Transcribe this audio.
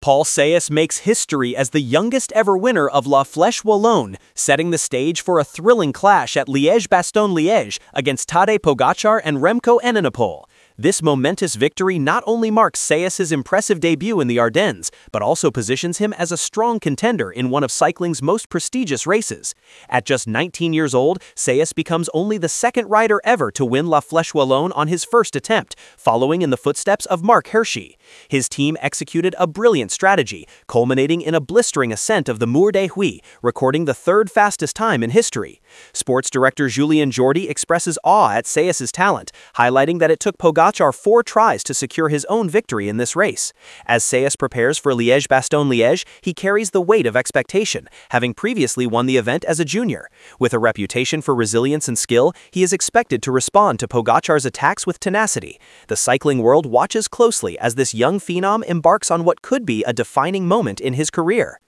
Paul Sayas makes history as the youngest ever winner of La Flèche Wallonne, setting the stage for a thrilling clash at Liège-Bastogne-Liège against Tadej Pogačar and Remco Evenepoel. This momentous victory not only marks Sayas's impressive debut in the Ardennes, but also positions him as a strong contender in one of cycling's most prestigious races. At just 19 years old, Sayas becomes only the second rider ever to win La Flèche Wallonne on his first attempt, following in the footsteps of Marc Hirschi. His team executed a brilliant strategy, culminating in a blistering ascent of the Mur des Huy, recording the third fastest time in history. Sports director Julien Jordi expresses awe at Sayas's talent, highlighting that it took Pogačar 4 tries to secure his own victory in this race. As Sayas prepares for Liège-Bastogne-Liège, he carries the weight of expectation, having previously won the event as a junior. With a reputation for resilience and skill, he is expected to respond to Pogačar's attacks with tenacity. The cycling world watches closely as this young phenom embarks on what could be a defining moment in his career.